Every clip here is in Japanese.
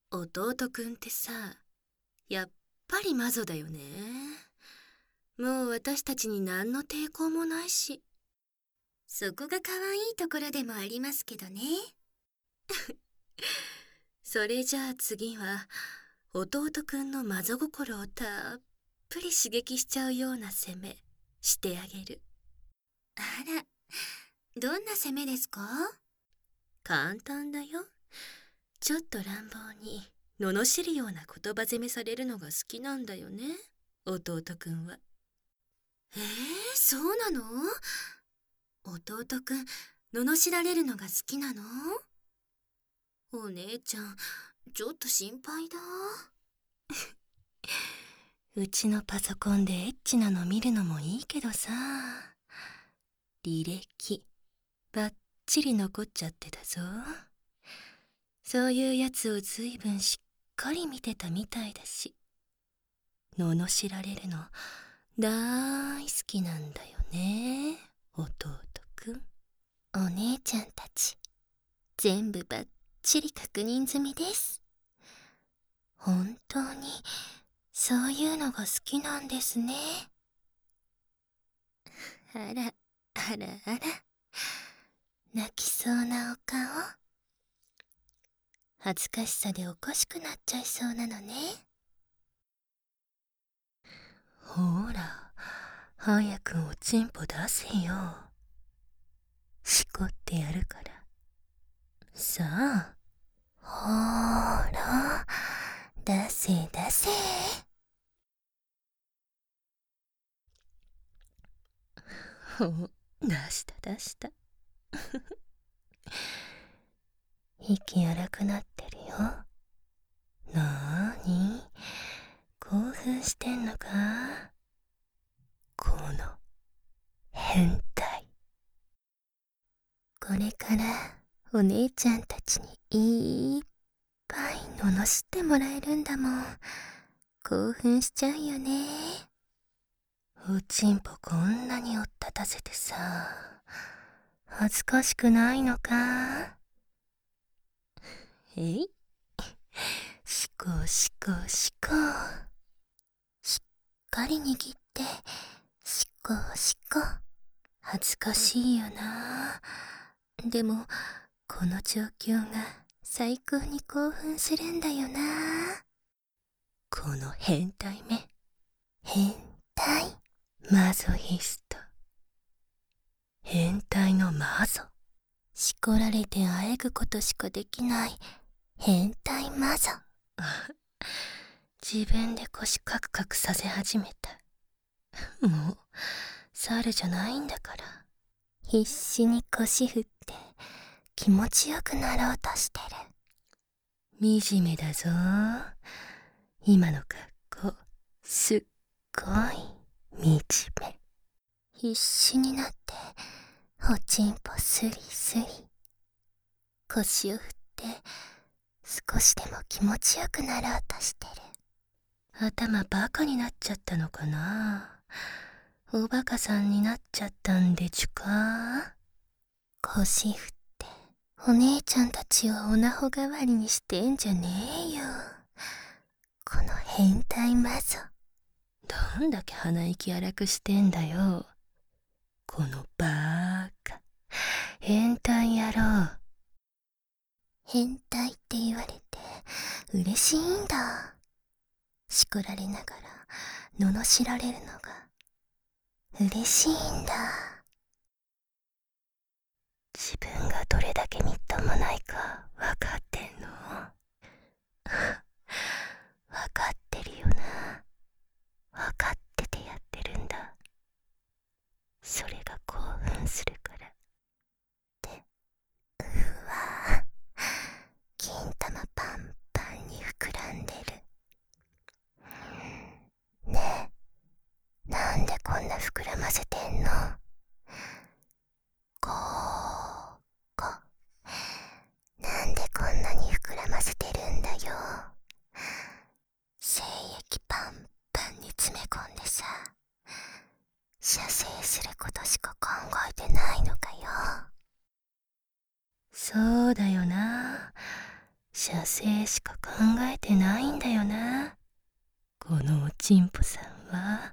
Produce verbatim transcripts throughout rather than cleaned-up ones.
弟くんってさ、やっぱりマゾだよね。もう私たちに何の抵抗もないし。 そこが可愛いところでもありますけどね。 それじゃあ次は、弟くんのマゾ心をたっぷり刺激しちゃうような攻め、してあげる。 あら、どんな攻めですか？ 簡単だよ。ちょっと乱暴に、罵るような言葉攻めされるのが好きなんだよね、弟くんは。 えー、そうなの？弟くん、罵られるのが好きなの？お姉ちゃん、ちょっと心配だ。 うちのパソコンでエッチなの見るのもいいけどさ、履歴バッチリ残っちゃってたぞ。そういうやつをずいぶんしっかり見てたみたいだし、罵られるのだい好きなんだよね、弟くん。 お姉ちゃんたち、全部バッチリ確認済みです。本当にそういうのが好きなんですね。あら、あらあら、泣きそうなお顔。恥ずかしさでおかしくなっちゃいそうなのね。 ほら、早くおちんぽ出せよ。しこってやるから。さあ。 ほーら、出せ出せ。 ほ、出した出した。息荒くなってるよ。なーに、興奮してんのか？この変態。 これからお姉ちゃんたちにいっぱい罵ってもらえるんだもん。興奮しちゃうよね。 おちんぽこんなに追っ立たせてさ、恥ずかしくないのか？えい、しこしこしこ。 しっかり握ってしこしこ。 恥ずかしいよな。でもこの状況が最高に興奮するんだよな。この変態め。 変態？ マゾヒスト。変態のマゾ。 しこられてあえぐことしかできない変態マゾ。 自分で腰カクカクさせ始めた。もう猿じゃないんだから。 必死に腰振って気持ちよくなろうとしてる。 惨めだぞ。今の格好すっごい惨め。 必死になっておちんぽスリスリ。腰を振って少しでも気持ちよくなろうとしてる。 頭バカになっちゃったのかな。おバカさんになっちゃったんでちゅか。 腰振ってお姉ちゃんたちをおなほ代わりにしてんじゃねえよ。この変態マゾ。 どんだけ鼻息荒くしてんだよ。このバーカ変態野郎。 変態って言われて嬉しいんだ。しこられながら罵られるのが嬉しいんだ。 自分がどれだけみっともないか分かってんの？分かってるよな。分かっててやってるんだ。それが興奮するから。 で、うわぁ、金玉パンパンに膨らんでる。ねえ、なんでこんな膨らませてんの？こーこ、な射精しか考えてないんだよな、このおちんぽさんは。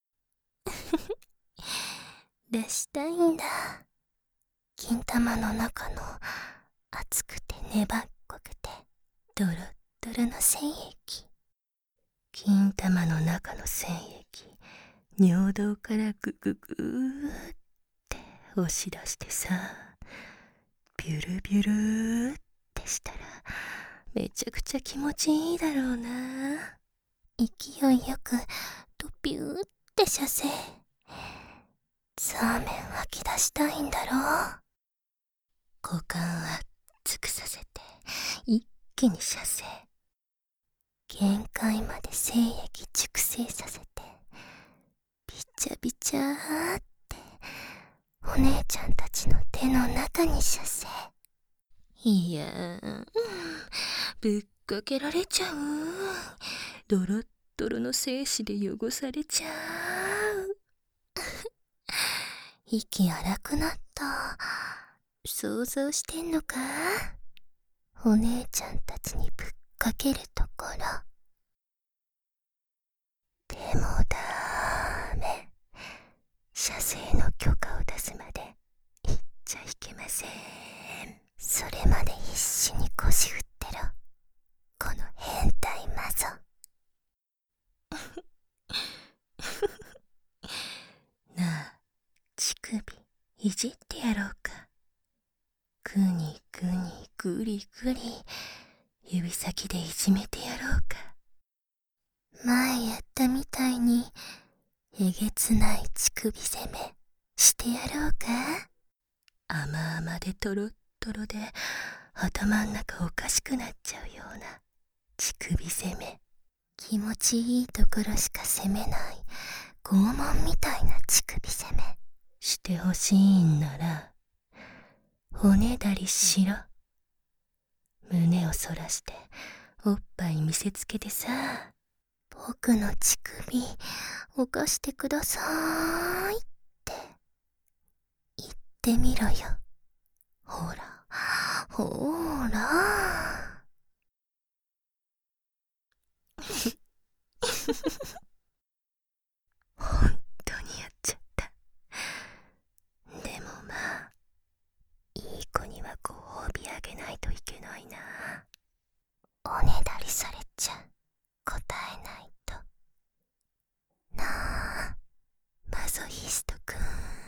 出したいんだ。金玉の中の熱くて粘っこくてドロッドロの精液。 金玉の中の精液、尿道からグググーって押し出してさ、ビュルビュルーってしたらめちゃくちゃ気持ちいいだろうな。 勢いよくとピューって射精。ザーメン吐き出したいんだろう。 股間熱くさせて一気に射精。 限界まで精液熟成させてビチャビチャーってお姉ちゃんたちの手の中に射精。 いやー、ぶっかけられちゃう。ドロッドロの精子で汚されちゃう。 息荒くなった。想像してんのか？お姉ちゃんたちにぶっかけるところ。でもダメ。射精の許可を出すまで行っちゃいけません。それまで必死に腰振ってろ、この変態マゾ。 なあ、乳首いじってやろうか。ぐにぐにぐりぐり指先でいじめてやろうか。 前やったみたいにえげつない乳首攻めしてやろうか。 甘々でトロットロで頭ん中おかしくなっちゃうような乳首攻め。 気持ちいいところしか攻めない拷問みたいな乳首攻めしてほしいんならおねだりしろ。胸をそらしておっぱい見せつけてさ、 僕の乳首犯してくださーいって言ってみろよ。ほらほーら本当にやっちゃった。でもまあ、いい子にはご褒美あげないといけないな。 おねだりされちゃ答えないとなあ、マゾヒストくん。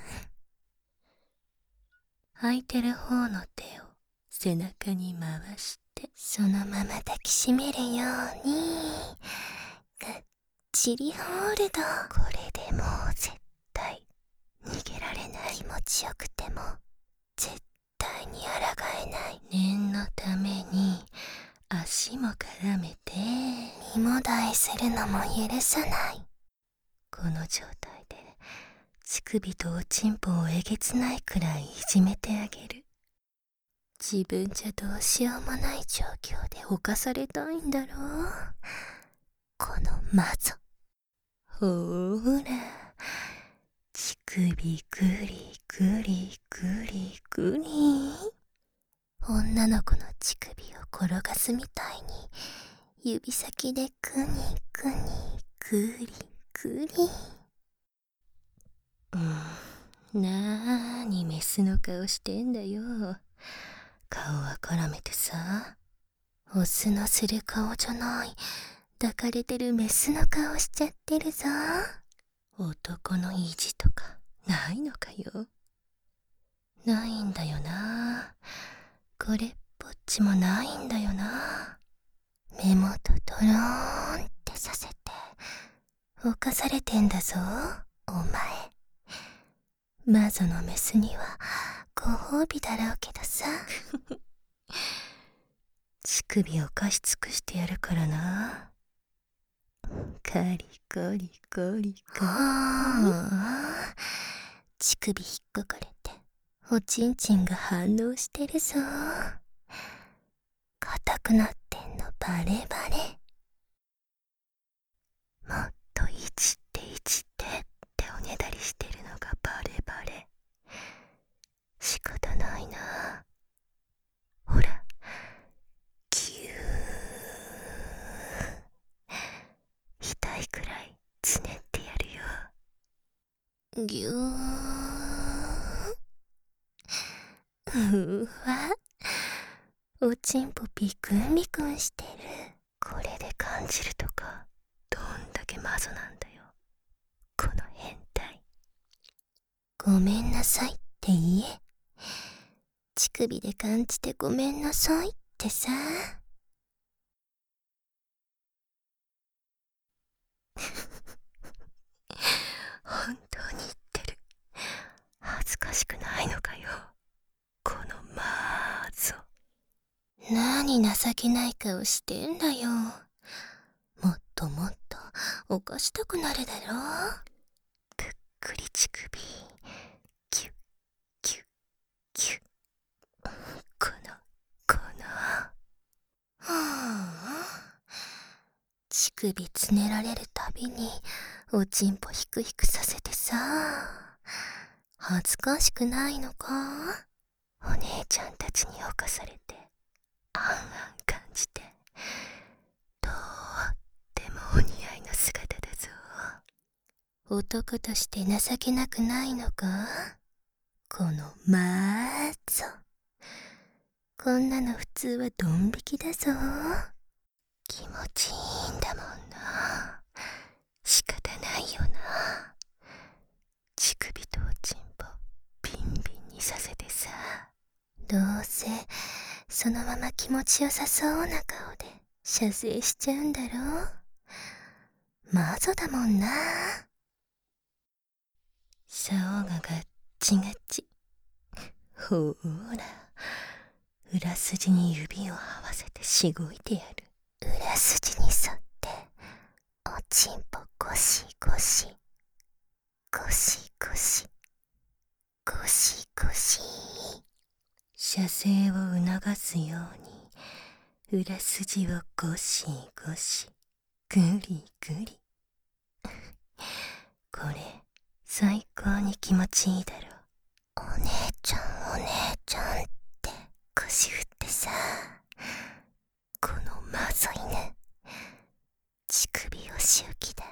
空いてる方の手を背中に回してそのまま抱きしめるようにがっちりホールド。これでもう絶対逃げられない。気持ちよくても絶対に抗えない。 念のために足も絡めて身もだえするのも許さない。 この状態で乳首とおちんぽをえげつないくらいいじめてあげる。 自分じゃどうしようもない状況で犯されたいんだろう、このマゾ。 ほーら、乳首グリグリグリグリ。 女の子の乳首を転がすみたいに指先でグニグニグリグリ。 うん、なーにメスの顔してんだよ。顔は絡めてさ。 オスのする顔じゃない、抱かれてるメスの顔しちゃってるぞ。 男の意地とかないのかよ。ないんだよな。これっぽっちもないんだよな。 目元ドローンってさせて犯されてんだぞお前。マゾのメスにはご褒美だろうけどさ。 乳首を貸し尽くしてやるからな。カリコリコリコリ。 乳首引っかかれておちんちんが反応してるぞ。硬くなってんのバレバレ。 もっといじっていじってっておねだりしてるのがバレバレ。仕方ないな。ほら、ギュぎゅー。うわ、おちんぽビクンビクンしてる。これで感じるとか、どんだけマゾなんだよ、この変態。ごめんなさいって言え。乳首で感じてごめんなさいってさ。本当に言ってる。恥ずかしくないのかよ、このマーゾ。何情けない顔してんだよ。もっともっと起こしたくなるだろ。ぷっくり乳首、キュッキュッキュッ。このこのはあ、乳首つねられるたびにおちんぽヒクヒクさせてさ。恥ずかしくないのか。お姉ちゃんたちに侵されてあんあん感じて、とってもお似合いの姿だぞ。男として情けなくないのか、このマーゾ。こんなの普通はドン引きだぞ。気持ちいいんだもんな。仕方ないよな。乳首とおちんぽビンビンにさせてさ。どうせそのまま気持ちよさそうな顔で射精しちゃうんだろ。マゾだもんな。竿がガッチガチ。ほーら、裏筋に指を合わせてしごいてやる。裏筋に沿っておちんぽゴシゴシゴシゴシゴシゴシ。射精を促すように裏筋をゴシゴシ、グリグリ。これ最高に気持ちいいだろ。お姉ちゃんお姉ちゃんって腰振ってさ。このマゾ犬、乳首をし浮きだ。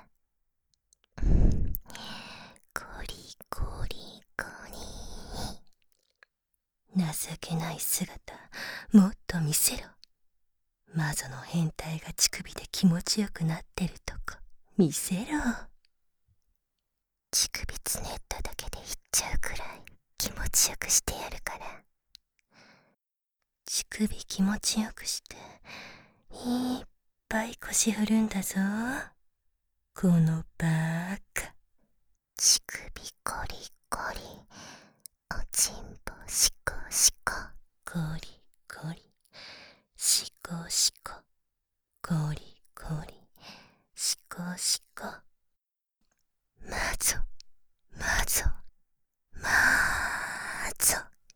ゴリゴリゴリ。情けない姿もっと見せろ。マゾの変態が乳首で気持ちよくなってるとこ見せろ。乳首つねっただけでいっちゃうくらい気持ちよくしてやるから。乳首気持ちよくしていっぱい腰振るんだぞ、このバーカ。乳首ゴリゴリ、おちんぽシコシコ。ゴリゴリ、シコシコ。ゴリゴリ、シコシコ。マゾマゾマーゾ。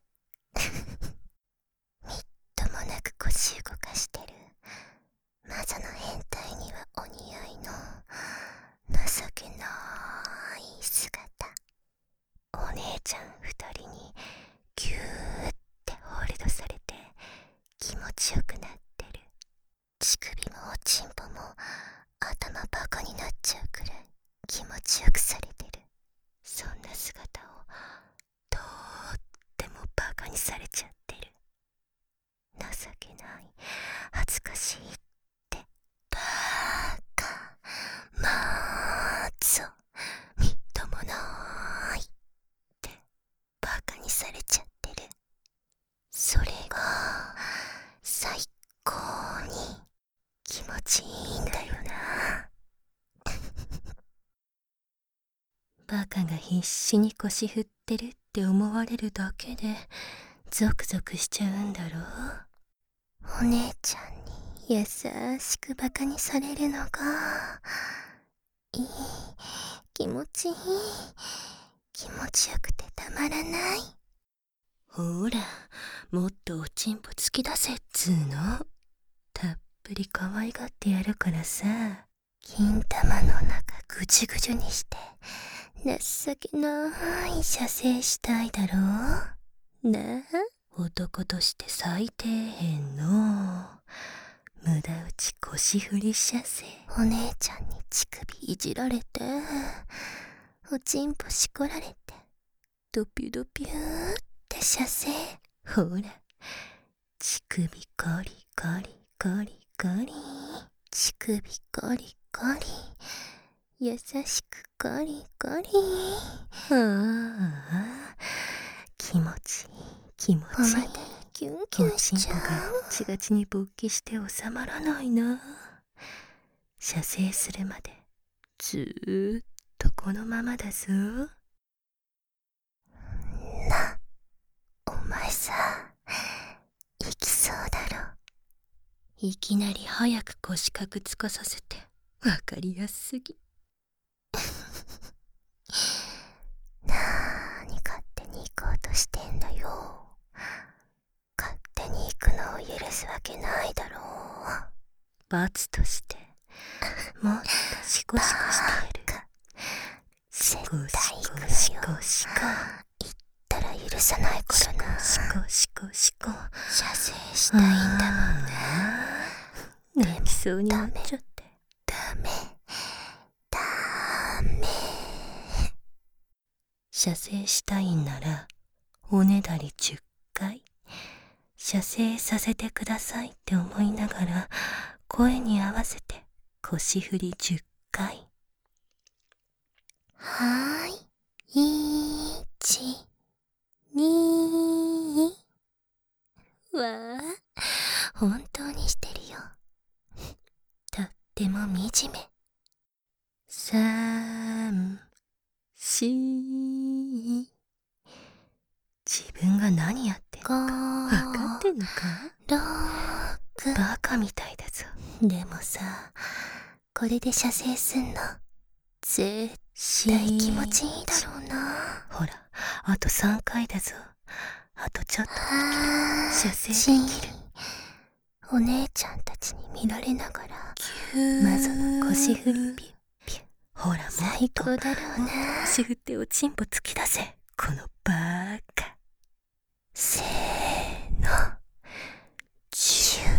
みっともなく腰動かしてるマゾの変態にはお似合いの情けない姿。お姉ちゃん二人にギューってホールドされて気持ちよくなってる。乳首もおちんぽも頭バカになっちゃうくらい気持ちよくされてる。そんな姿をとってもバカにされちゃってる。情けない、恥ずかしいってバカマーゾ、みっともないってバカにされちゃってる。それが最高に気持ちいいんだよな。バカが必死に腰振ってるって思われるだけでゾクゾクしちゃうんだろう。お姉ちゃんに優しくバカにされるのがいい、気持ちいい、気持ちよくてたまらない。ほら、もっとおちんぽ突き出せっつーの。たっぷり可愛がってやるからさ。金玉の中ぐじゅぐじゅにして情けない射精したいだろうなあ。男として最底辺の無駄打ち腰振り射精。お姉ちゃんに乳首いじられておちんぽしこられて、ドピュドピューって射精。ほら、乳首コリコリコリコリ、乳首コリコリ、優しくコリコリ。ああ、気持ちいい気持ちいい。おまたがキュンキュンしちゃう。おちんぽがチガチに勃起して収まらないな。射精するまでずーっとこのままだぞ。な、お前さ、行きそうだろ。いきなり早く腰角つかさせてわかりやすすぎ。なーに勝手に行こうとしてんだよ。勝手に行くのを許すわけないだろう。罰としてもっとシコシコしてやる。シコシコシコシコ。言ったら許さないからな。シコシコシコ。射精したいんだもんね。泣きそうになっちゃって。ダメダメ。射精したいんならおねだりじゅっかい射精させてくださいって思いながら声に合わせて腰振りじゅっかい。はーい、いち、にー。わあ、本当にしてるよ。とっても惨め。さん、し、自分が何やってんのかわかってんのか。ろく、バカみたいだぞ。でもさ、これで射精すんの絶対気持ちいいだろうな。ほら、あとさんかいだぞ。あとちょっとで射精できる。お姉ちゃんたちに見られながら魔女の腰振りピュッピュッ。ほら、もっと最高だろうな。腰振っておちんぽ突き出せ、このバーカ。せーの、ジュー。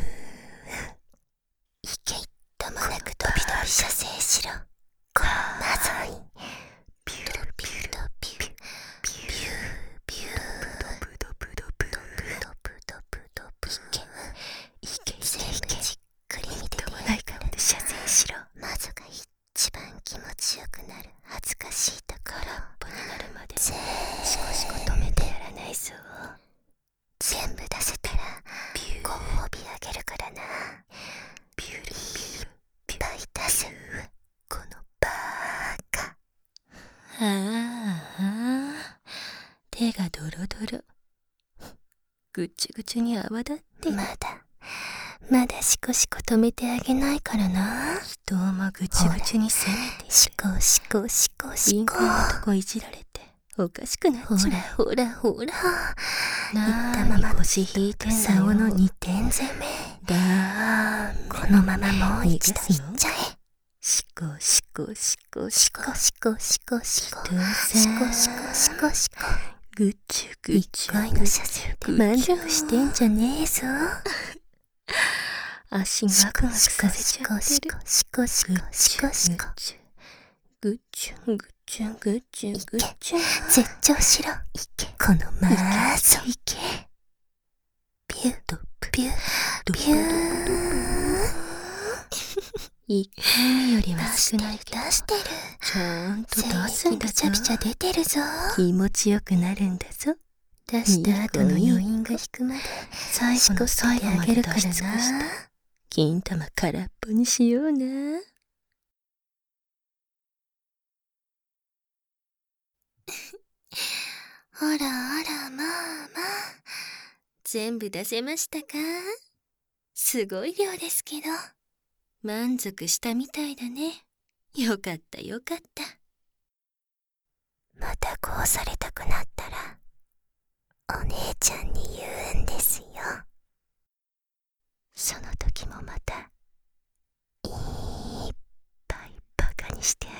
息ともなくドビドビ射精しろ。この魔女にピューピューピューピューピュードブドブドブドブドブドブ。いけいけいけいけ。じっくり見ててやるからな。射精しろ。魔女が一番気持ちよくなる恥ずかしいところ。空っぽになるまでシコシコ止めてやらないぞ。全部出せたらご褒美あげるからな。ビュールビュールビュール出す。このバーカ。ああ、手がドロドロ。ぐちゅぐちゅに泡立ってる。まだまだシコシコ止めてあげないからな。人をもぐちゅぐちゅに攻めている。シコシコシコシコ。敏感なとこいじられておかしくなっちゃう。ほらほらほら。なーに腰引いてんのよ。竿のにてん攻め。だーこのままもう一度いっちゃえ。シコシコシコシコシコシコシコシコシコシコシコ。ぐちゅぐちゅ。一回の射精で満足してんじゃねえぞ。足がガクガクさせちゃってる。シコシコシコシコ。ぐちゅぐちゅぐちゅぐちゅ。絶頂しろ。いけ。このマーソ。いけ。ピュッとピュッピュー。一回目よりは少ないけど出してる。ちゃんと出すんだぞ。ピチャピチャ出てるぞ。気持ちよくなるんだぞ。出した後の余韻が引くまで最後の最後まで出し尽くして金玉空っぽにしような。あらあら、まあまあ、全部出せましたか？すごい量ですけど満足したみたいだね。よかったよかった。またこうされたくなったらお姉ちゃんに言うんですよ。その時もまたいっぱいバカにしてあ